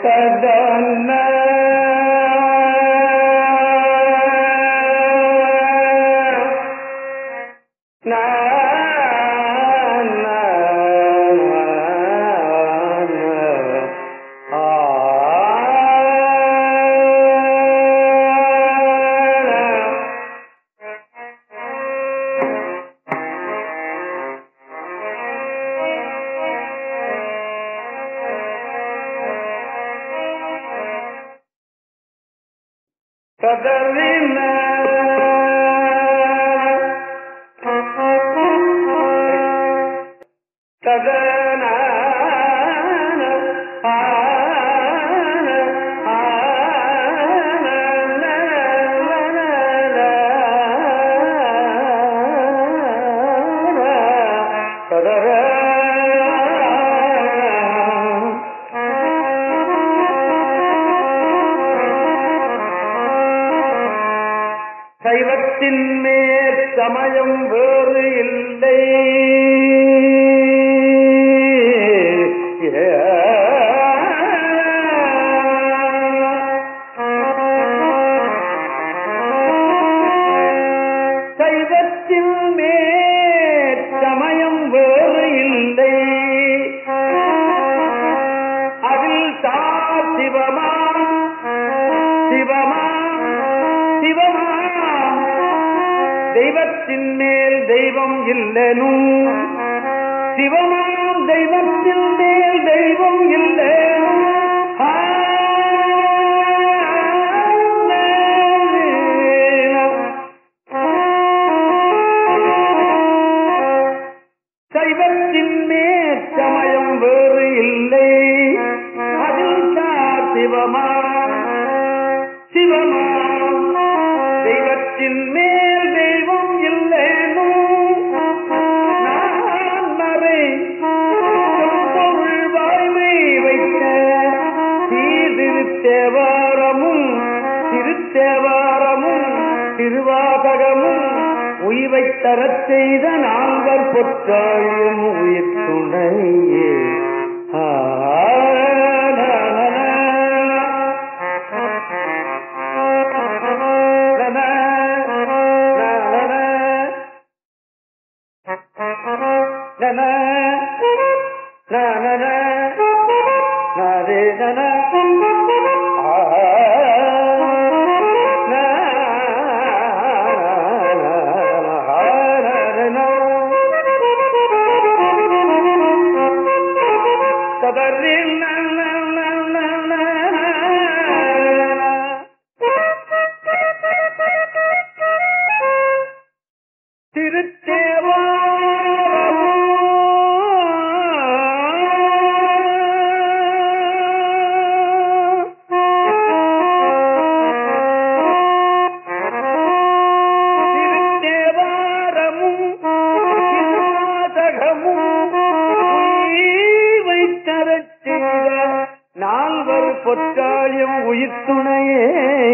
ததன கதறின கதன சைவத்தின் மேற் சமயம் வேறு இல்லை. சைவத்தின் மேற் சமயம் வேறு இல்லை. அதில் தார் சிவமா சிவமா சிவமா தெய்வத்தின் மேல் தெய்வம் இல்லனும் சிவமாம் தெய்வத்தின் மேல் தெய்வம் இல்லனும் சைவத்தின் மேல் சமயம் வேறு இல்லை. அதில் சார் சிவமா சிவமா தெய்வத்தின் மேல் தெய்வம் இல்லேனும் நான் மறை பொருள் வாய்மை வைத்த திருத்தேவாரமும் திருத்தேவாரமும் திருவாசகமும் உய்வை தரச் செய்த நால்வர் பொற்றாயும் உயிர் துணையே. நால்வர் பொற்றாயும் உயிர் துணையே.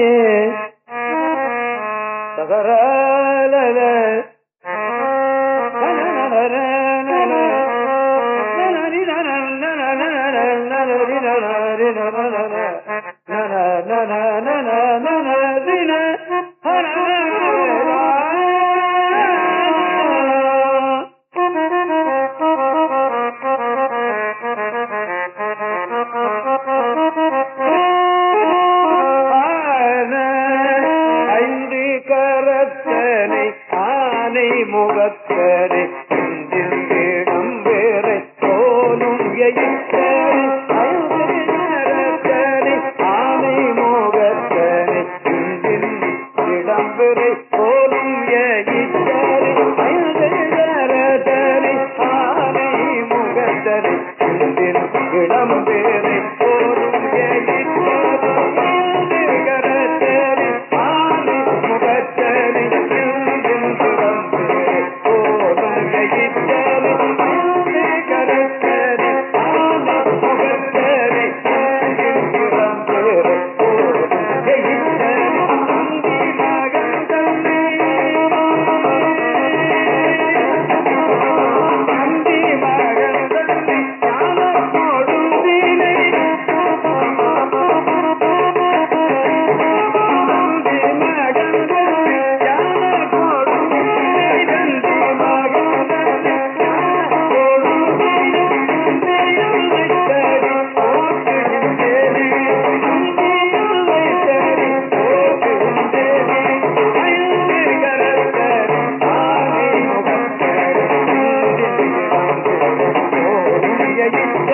முகத்தரை இடம் வேறை போலும் ஆனை முகத்தரை இடம் வேறை போலும் ஆனை முகத்தரை இடம் வேறை போலும்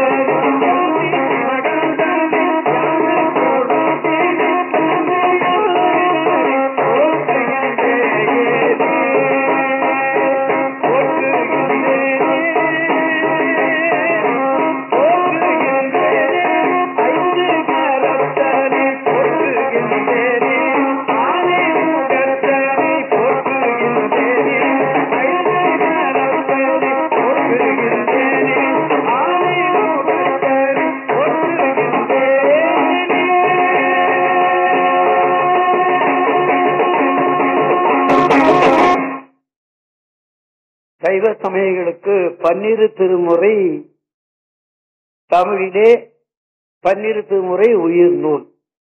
சைவ சமயங்களுக்கு பன்னிரு திருமுறை தமிழிலே பன்னிரு திருமுறை உயிர் நூல்.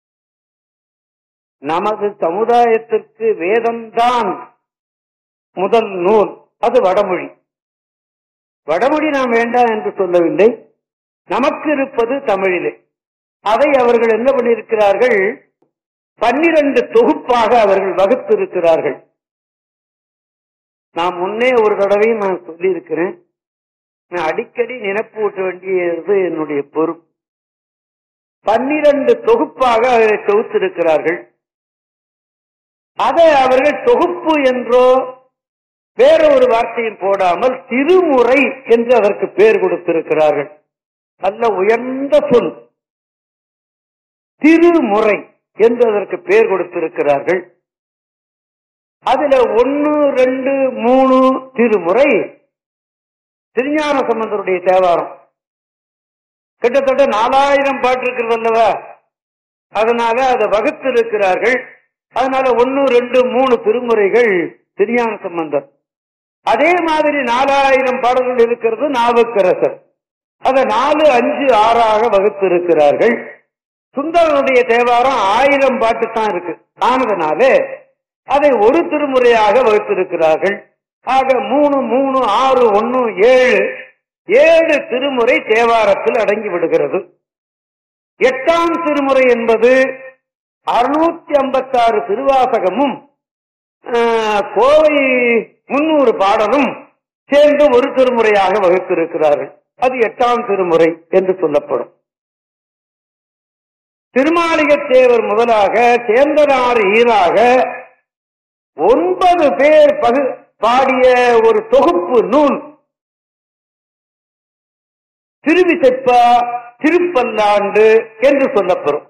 நமது சமுதாயத்திற்கு வேதம்தான் முதல் நூல். அது வடமொழி. வடமொழி நாம் வேண்டாம் என்று சொல்லவில்லை. நமக்கு இருப்பது தமிழிலே. அதை அவர்கள் என்ன பண்ணியிருக்கிறார்கள்? 12 தொகுப்பாக அவர்கள் வகுத்திருக்கிறார்கள். நான் முன்னே ஒரு தடவையும் நான் சொல்லி இருக்கிறேன். நான் அடிக்கடி நினைப்பு ஊட்ட வேண்டியது என்னுடைய பொறுப்பு. 12 தொகுப்பாக அவரை தொகுத்திருக்கிறார்கள். அதை அவர்கள் தொகுப்பு என்றோ வேற ஒரு வார்த்தையும் போடாமல் திருமுறை என்று அதற்கு பெயர் கொடுத்திருக்கிறார்கள். நல்ல உயர்ந்த சொல். திருமுறை என்று அதற்கு பெயர் கொடுத்திருக்கிறார்கள். அதுல 1, 2, 3 திருமுறை திருஞான சம்பந்தருடைய தேவாரம். கிட்டத்தட்ட 4000 பாட்டு இருக்கிறது அல்லவா? அதனால அதை வகுத்து இருக்கிறார்கள். அதனால 1, 2, 3 திருமுறைகள் திருஞான சம்பந்தர். அதே மாதிரி 4000 பாடல்கள் இருக்கிறது நாவுக்கரசர். அதை 4, 5, 6 வகுத்து இருக்கிறார்கள். சுந்தரனுடைய தேவாரம் 1000 பாட்டு தான் இருக்கு. ஆனதுனால அதை ஒரு திருமுறையாக வகுத்திருக்கிறார்கள். ஆக 3, 3, 6, 1, 7 திருமுறை தேவாரத்தில் அடங்கி விடுகிறது. 8ஆம் திருமுறை என்பது 656 திருவாசகமும் கோவை 300 பாடலும் சேர்ந்து ஒரு திருமுறையாக வகுத்திருக்கிறார்கள். அது 8ஆம் திருமுறை என்று சொல்லப்படும். திருமாளிகத்தேவர் முதலாக சேந்தனார் ஈராக 9 பேர் பாடிய ஒரு தொகுப்பு நூல் திருவிசைப்பா திருப்பல்லாண்டு என்று சொல்லப்படும்.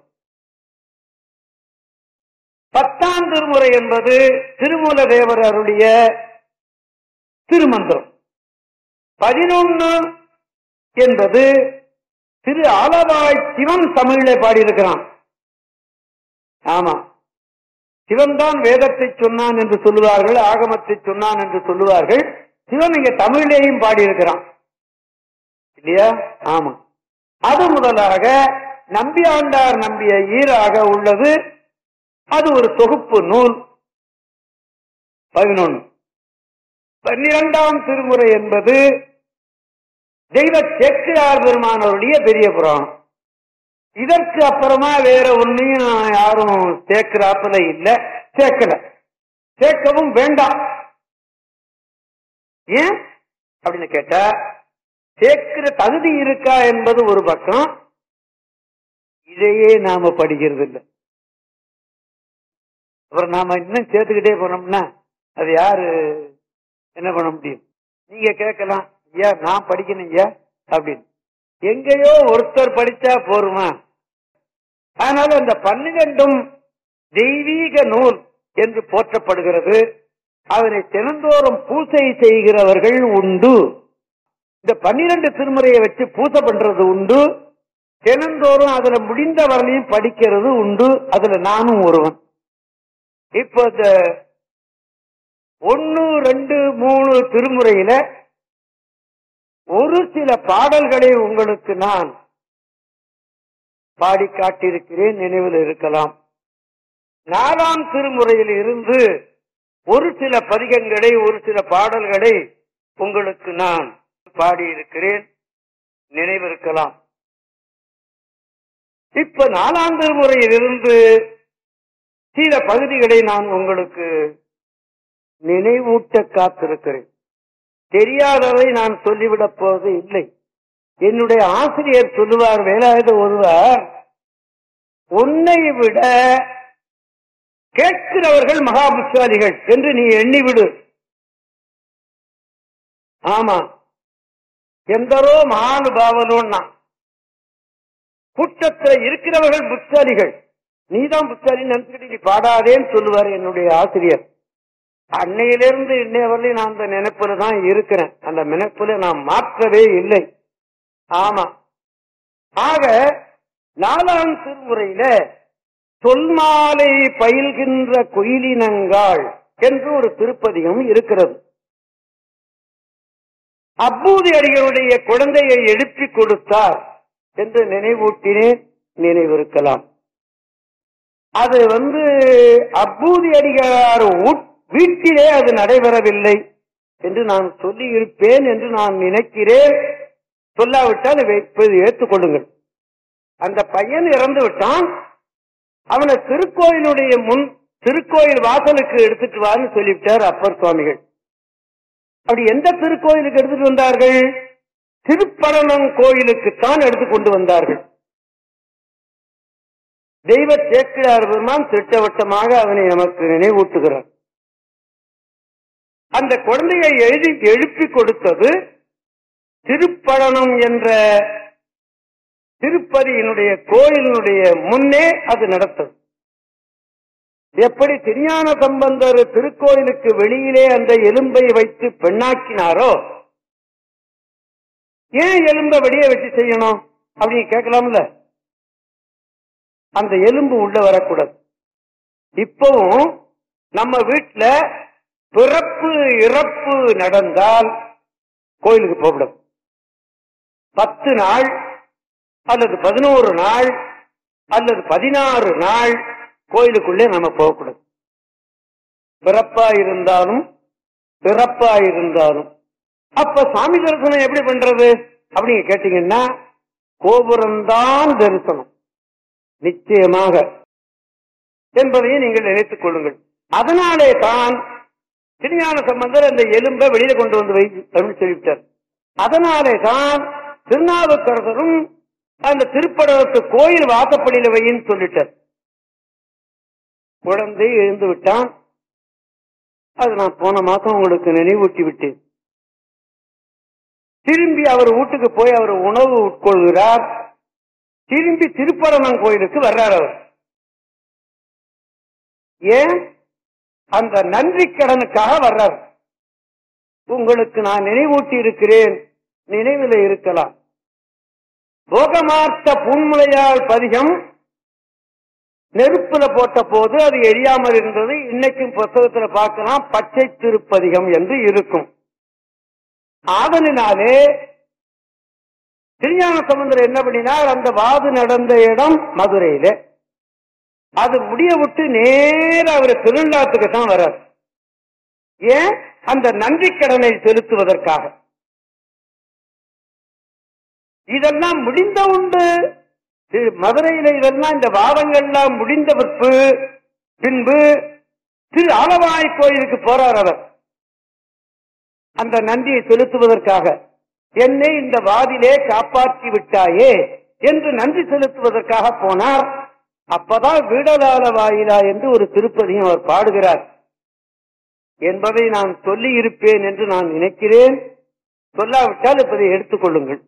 10ஆம் திருமுறை என்பது திருமூல தேவர் அருளிய திருமந்திரம். 11 என்பது திரு ஆலவாய் சிவன் தமிழிலே பாடியிருக்கிறான். ஆமா, சிவன் தான் வேதத்தை சொன்னான் என்று சொல்லுவார்கள், ஆகமத்தை சொன்னான் என்று சொல்லுவார்கள். சிவன் இங்க தமிழிலேயும் பாடியிருக்கிறான் இல்லையா? ஆமா. அது முதலாக நம்பியாண்டார் நம்பிய ஈராக உள்ளது. அது ஒரு தொகுப்பு நூல் 11. 12ஆம் திருமுறை என்பது தெய்வ சேக்கிழார் பெருமானவருடைய பெரிய புராணம். இதற்கு அப்புறமா வேற ஒன்னையும் யாரும் சேர்க்கிறாப்பல இல்ல, சேர்க்கவும் வேண்டாம். ஏன் அப்படின்னு கேட்டா, சேர்க்கிற தகுதி இருக்கா என்பது ஒரு பக்கம். இதையே நாம படிக்கிறது இல்லை. அப்புறம் நாம இன்னும் சேர்த்துக்கிட்டே போனோம்னா அது யாரு என்ன பண்ண முடியும்? நீங்க கேட்கலாம், ஐயா நான் படிக்கணும் ஐயா அப்படின்னு. எங்கேயோ ஒருத்தர் படிச்சா போருமா? அதனால அந்த 12ம் தெய்வீக நூல் என்று போற்றப்படுகிறது. அதனை தினந்தோறும் பூசை செய்கிறவர்கள் உண்டு. இந்த 12 திருமுறையை வச்சு பூசை பண்றது உண்டு. தினந்தோறும் அதுல முடிந்த வரலையும் படிக்கிறது உண்டு. அதுல நானும் ஒருவன். இப்ப இந்த 1, 2, 3 திருமுறையில ஒரு சில பாடல்களை உங்களுக்கு நான் பாடி காட்டியிருக்கிறேன், நினைவில் இருக்கலாம். 4ஆம் திருமுறையில் இருந்து ஒரு சில பதிகங்களை, ஒரு சில பாடல்களை உங்களுக்கு நான் பாடியிருக்கிறேன், நினைவிருக்கலாம். இப்ப 4ஆம் திருமுறையில் இருந்து சில பகுதிகளை நான் உங்களுக்கு நினைவூட்ட காத்திருக்கிறேன். தெரியாததை நான் சொல்லிவிடப் போவது இல்லை. என்னுடைய ஆசிரியர் சொல்லுவார், வேலாயுத ஒருவர், உன்னை விட கேட்கிறவர்கள் மகாபுத்திசாலிகள் என்று நீ எண்ணிவிடு. ஆமா, எந்தரோ மகானுபாவனோன்னா கூட்டத்தில் இருக்கிறவர்கள் புத்திசாலிகள், நீதான் புத்திசாலின்னு நினைச்சுக்கிட்டு நீ பாடாதேன்னு சொல்லுவார் என்னுடைய ஆசிரியர். அன்னையிலிருந்து இன்னைய வரலையும் நான் அந்த நினைப்புல தான் இருக்கிறேன். அந்த நினைப்புல நான் மாற்றவே இல்லை. ஆமா, ஆக 4ஆம் திருமுறையில சொல்மாலை பயில்கின்ற குயிலினங்காள் என்று ஒரு திருப்பதிகம் இருக்கிறது. அப்பூதி அடிகளுடைய குழந்தையை எழுப்பி கொடுத்தார் என்று நினைவூட்டினேன், நினைவிருக்கலாம். அது அப்பூதி அடிகளார் வீட்டிலே அது நடைபெறவில்லை என்று நான் சொல்லி இருப்பேன் என்று நான் நினைக்கிறேன். சொல்லாவிட்டால் ஏற்றுக்கொள்ளுங்கள். அந்த பையன் இறந்து விட்டான். அவனை திருக்கோயிலுடைய திருக்கோயில் வாசலுக்கு எடுத்துட்டு வான்னு சொல்லிவிட்டார் அப்பர் சுவாமிகள். அப்படி எந்த திருக்கோயிலுக்கு எடுத்துட்டு வந்தார்கள்? திருப்பரணம் கோயிலுக்குத்தான் எடுத்து கொண்டு வந்தார்கள். தெய்வ சேக்கிழார் பெருமான் திட்டவட்டமாக அவனை நமக்கு நினைவூட்டுகிறார். அந்த குழந்தையை எழுப்பி கொடுத்தது திருப்பழனம் என்ற திருப்பதியினுடைய கோயிலினுடைய முன்னே அது நடத்தது. எப்படி திருஞான சம்பந்தர் திருக்கோயிலுக்கு வெளியிலே அந்த எலும்பை வைத்து பெண்ணாக்கினாரோ, ஏன் எலும்பை வெளியே வச்சு செய்யணும் அப்படின்னு கேட்கலாம்ல. அந்த எலும்பு உள்ள வரக்கூடாது. இப்பவும் நம்ம வீட்டுல பிறப்பு இறப்பு நடந்தால் கோயிலுக்கு போகக்கூடாது. 10 நாள் அல்லது 11 நாள் அல்லது 16 நாள் கோயிலுக்குள்ளே நம்ம போகக்கூடாது. பிறப்பா இருந்தாலும் பிறப்பா இருந்தாலும். அப்ப சாமி தரிசனம் எப்படி பண்றது அப்படின்னு கேட்டீங்கன்னா, கோபுரம்தான் தரிசனம் நிச்சயமாக என்பதையும் நீங்கள் நினைத்துக் கொள்ளுங்கள். அதனாலே தான் திருஞான சம்பந்தர் அந்த எலும்பை வெளியில கொண்டு வந்து வை அப்படின்னு சொல்லிவிட்டார். அதனாலே தான் திருநாவுக்கரசரும் அந்த திருப்படத்து கோயில் வாசப்படியில வையின்னு சொல்லிட்டார். குழந்தை எழுந்து விட்டான். அது நான் போன மாசம் உங்களுக்கு நினைவூட்டி விட்டேன். திரும்பி அவர் வீட்டுக்கு போய் அவர் உணவு உட்கொள்கிறார். திரும்பி திருப்பரணம் கோயிலுக்கு வர்றார் அவர். ஏன்? அந்த நன்றி கடனுக்காக வர்றார். உங்களுக்கு நான் நினைவூட்டி இருக்கிறேன், நினைவில் இருக்கலாம். போகமார்த்த பூன்முலையால் பதிகம் நெருப்புல போட்ட போது அது எரியாமல் இருந்தது. இன்னைக்கும் புத்தகத்தில் பார்க்கலாம், பச்சை திருப்பதிகம் என்று இருக்கும். ஆதலினாலே திருஞான சம்பந்தர் என்ன பண்ணினார், அந்த வாது நடந்த இடம் மதுரையில, அது முடிய விட்டு நேர அவர் திருநள்ளாத்துக்கு தான் வர்றார். ஏன்? அந்த நன்றி கடனை செலுத்துவதற்காக. இதெல்லாம் முடிந்த உண்டு. மதுரையில இதெல்லாம் இந்த வாதங்கள்லாம் முடிந்த பின்பு திரு ஆலவாய் கோயிலுக்கு போறார் அவர். அந்த நன்றியை செலுத்துவதற்காக, என்னை இந்த வாதிலே காப்பாற்றி விட்டாயே என்று நன்றி செலுத்துவதற்காக போனார். அப்பதான் வீடலால வாயிலா என்று ஒரு திருப்பதியும் அவர் பாடுகிறார் என்பதை நான் சொல்லி இருப்பேன் என்று நான் நினைக்கிறேன். சொல்லாவிட்டால் இப்பதை எடுத்துக்கொள்ளுங்கள்.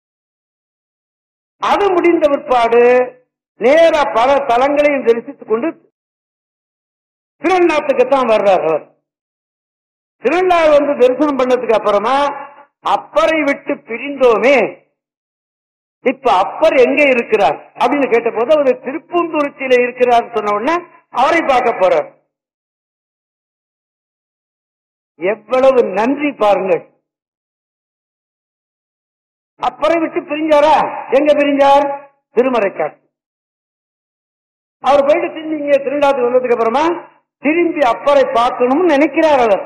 அது முடிந்த பிற்பாடு நேர பல தலங்களையும் தரிசித்துக் கொண்டு திருநள்ளாத்துக்குத்தான் வர்றார் அவர். திருநள்ளாறு தரிசனம் பண்ணதுக்கு அப்புறமா அப்பரை விட்டு பிரிந்தோமே, இப்ப அப்பர் எங்க இருக்கிறார் அப்படின்னு கேட்ட போது அவர் திருப்பூந்துருச்சியில இருக்கிறார் சொன்ன உடனே அவரை பார்க்க போறார். எவ்வளவு நன்றி பாருங்கள். அப்பரை விட்டு பிரிஞ்சாரா? எங்க பிரிஞ்சார்? திருமறைக்காடு. அவர் போயிட்டு திரும்பி இங்க திருநாட்டுக்கு வந்ததுக்கு அப்புறமா திரும்பி அப்பரை பார்க்கணும்னு நினைக்கிறார். அவர்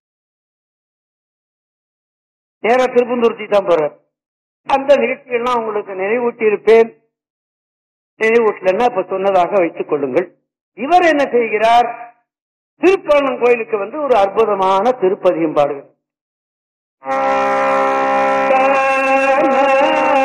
நேரா திருப்பந்தூர்த்தி தான் போறார். அந்த நிகழ்ச்சிகள்லாம் உங்களுக்கு நினைவூட்டி இருப்பேன். நினைவூட்டலன்னா இப்ப சொன்னதாக வைத்துக் கொள்ளுங்கள். இவர் என்ன செய்கிறார்? திருப்பரணம் கோயிலுக்கு ஒரு அற்புதமான திருப்பதியும் பாடுகிறார்.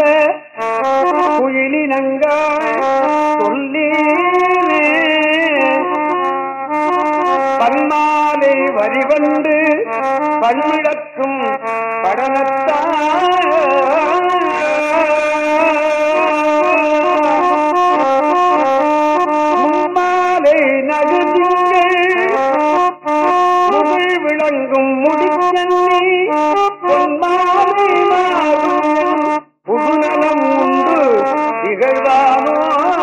குயிலினங்காய் சொல்லி பன்மாலை வரிவண்டு பன்மிழக்கும் படனத்தாய் மும்மாலை நடுதிங்கள் முகில் விளங்கும் முடிச்சன்னி பொன்மாலை மாறும் புதுநலம் உண்டு திகழ்வானோ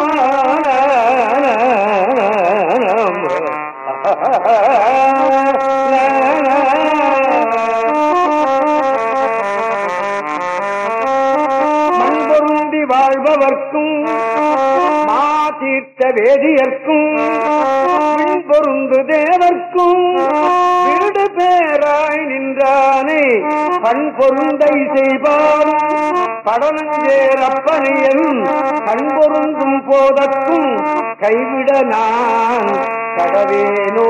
மண்பொருந்தி வாழ்பவர்க்கும் மாதீர்த்த வேதியர்க்கும் பொருந்து தேவர்க்கும் வீடு பேராய் நின்றானே பண் பொருந்தை செய்வாரும் படனஞ்சேரப்பனையன் கண் பொருந்தும் போதற்கும் கைவிட நான் கடவேனோ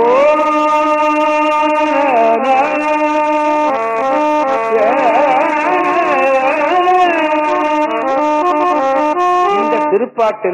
இந்த திருப்பாட்டுல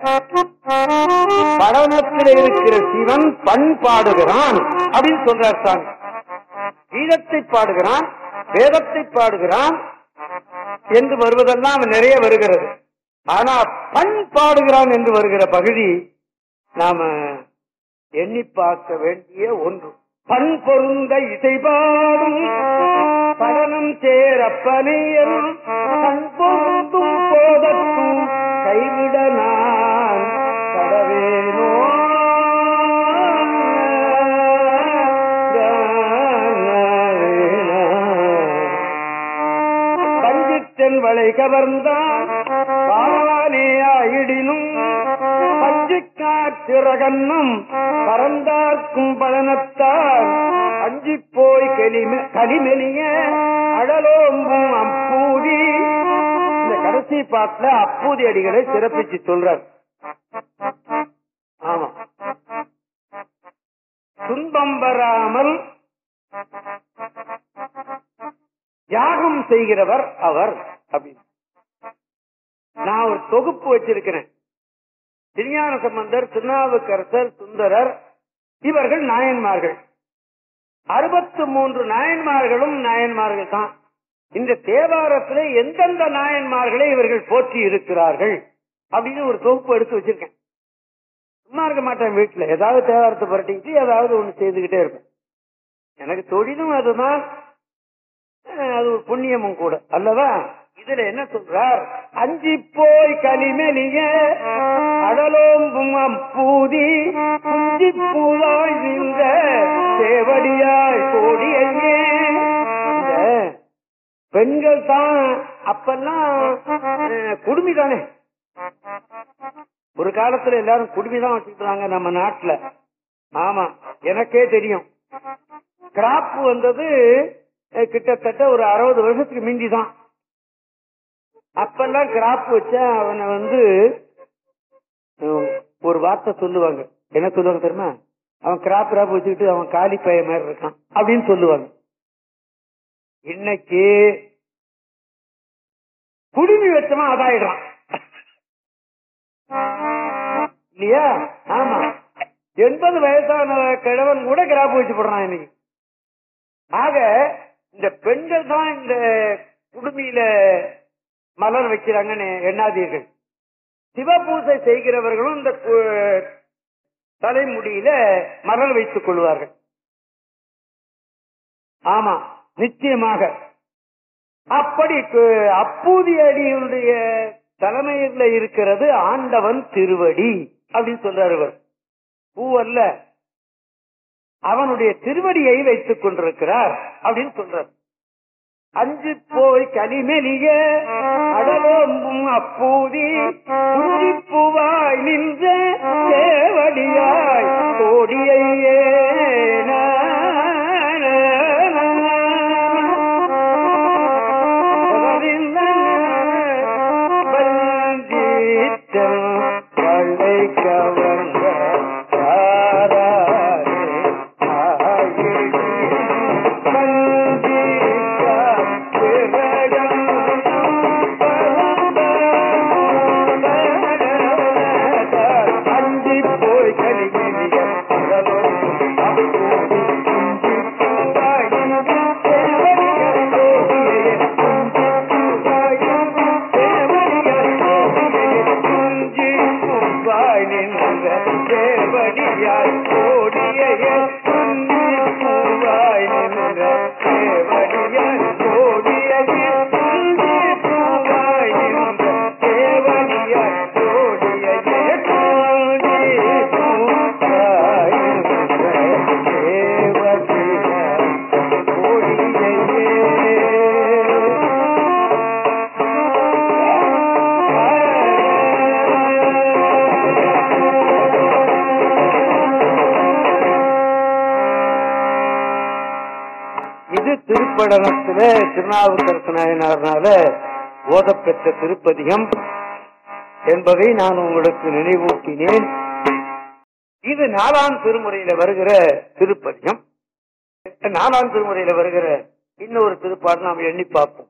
படனத்தில் இருக்கிற சிவன் பண் பாடுகிறான் அப்படின்னு சொல்றார் சாமி. கீதத்தை பாடுகிறான், வேதத்தை பாடுகிறான் என்று வருவதெல்லாம் நிறைய வருகிறது. ஆனா பண் பாடுகிறான் என்று வருகிற பகுதி நாம எண்ணி பார்க்க வேண்டிய ஒன்று. பண் பொருந்த இசைபாடும் படனம் சேரப்பனையல் பண் பொருந்தும் போதற்கும் கைவிட நான் கடவேனோ. பஞ்சிற்றன் வளை கவர்ந்தான் பாலானேயாயிடினும் பஞ்சு காற்றிறகன்னும் பறந்தார்க்கும் பழனத்தார் அஞ்சி போய் கலிமெலிய அடலோம்பும் அப்பூதி. இந்த கடைசி பாட்டுல அப்பூதி அடிகளை சிறப்பிச்சு சொல்றார். ஆமா, துன்பம் வராமல் யாகம் செய்கிறவர் அவர் அப்படின்னு நான் ஒரு தொகுப்பு வச்சிருக்கிறேன். திருஞான சம்பந்தர், திருநாவுக்கரசர், சுந்தரர் இவர்கள் நாயன்மார்கள். 63 நாயன்மார்களும் நாயன்மார்கள் தான். இந்த தேவாரத்தில் எந்தெந்த நாயன்மார்களை இவர்கள் போற்றி இருக்கிறார்கள் அப்படின்னு ஒரு தொகுப்பு எடுத்து வச்சிருக்கேன். சும்மா இருக்க மாட்டேன், வீட்டுல ஏதாவது தேவாரத்தை புரட்டிக்கிட்டு ஏதாவது ஒண்ணு செய்துகிட்டே இருப்பேன். எனக்கு தொழிலும் அதுதான், அது ஒரு புண்ணியமும் கூட அல்லவா. இதுல என்ன சொல்றார்? அஞ்சி போய் கலிமெலிய அடலோம்பும் அப்பூதி குஞ்சி பூவாய் நின்ற சேவடியாய் கோடியே. பெண்கள் தான் அப்பெல்லாம் குடுமிதானே. ஒரு காலத்துல எல்லாரும் குடுமிதான் வச்சுக்கிறாங்க நம்ம நாட்டுல. ஆமா, எனக்கே தெரியும். கிராப் வந்தது கிட்டத்தட்ட ஒரு 60 வருஷத்துக்கு மிஞ்சிதான். அப்பெல்லாம் கிராப் வச்சா அவனை ஒரு வார்த்தை சொல்லுவாங்க. என்ன சொல்லுவாங்க தெரியுமா? அவன் கிராப் வச்சுக்கிட்டு அவன் காலி பைய மாதிரி இருக்கான் அப்படின்னு சொல்லுவாங்க. இன்னைக்கு குடுமி வச்சவன் அதாயிடுறான் இல்லையா? ஆமா, 80 வயசான கிழவன் கூட கிராப் வச்சு போடுறான் இன்னைக்கு. ஆக இந்த பெண்கள் தான் இந்த குடுமியில மலர் வைக்கிறாங்கன்னு எண்ணாதீர்கள். சிவபூசை செய்கிறவர்களும் இந்த தலைமுடியில மலர் வைத்துக் கொள்வார்கள். ஆமா, நிச்சயமாக. அப்படி அப்பூதி அடியுடைய தலைமையில் இருக்கிறது ஆண்டவன் திருவடி அப்படின்னு சொல்றார். இவர் பூவல்ல, அவனுடைய திருவடியை வைத்துக் கொண்டிருக்கிறார் அப்படின்னு சொல்றார். அஞ்சு போய் கலிமெலிய அடலோம்பும் அப்பூதி குஞ்சி பூவாய் நின்ற சேவடியாய் கோடியே. தேவடியாய் கோடிய பூவாய் நின்ற தேவடியாய் கோடிய பூவாய் நின்ற தேவடியாய் கோடிய பூவாய் நின்ற தேவடியாய் கோடிய திருப்படனத்தில திருநாவுக்கரசு நாயனார்னால ஓதப்பெற்ற திருப்பதிகம் என்பதை நான் உங்களுக்கு நினைவூட்டினேன். இது 4ஆம் திருமுறையில வருகிற திருப்பதிகம். 4ஆம் திருமுறையில வருகிற இன்னொரு திருப்பாடு நாம் எண்ணி பார்ப்போம்.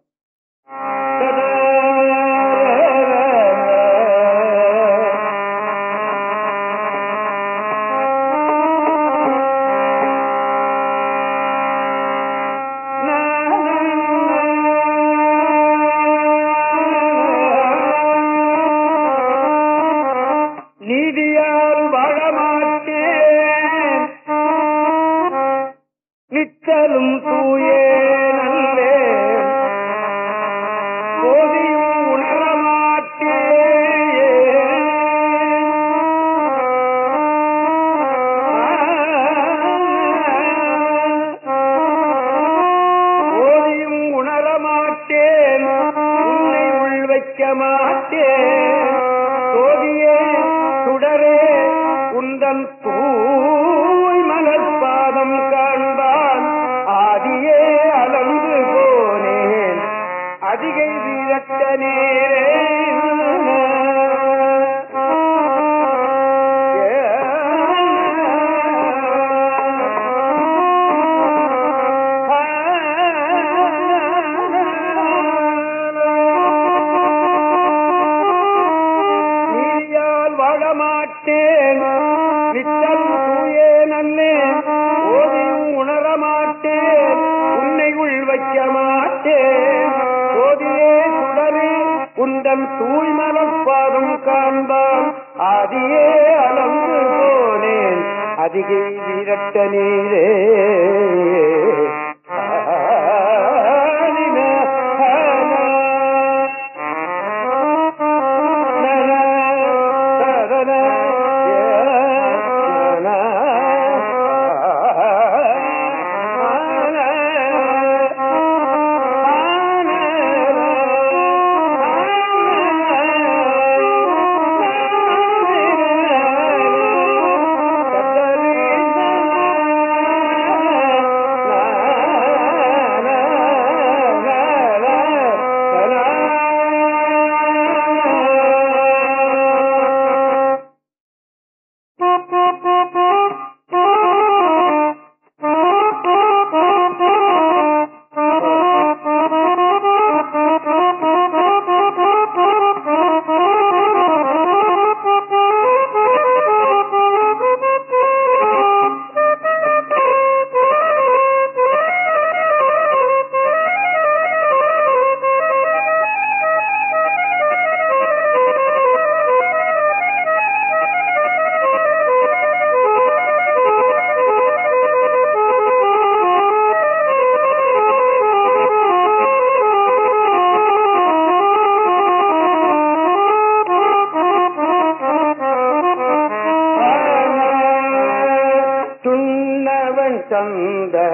சந்தனத்தால்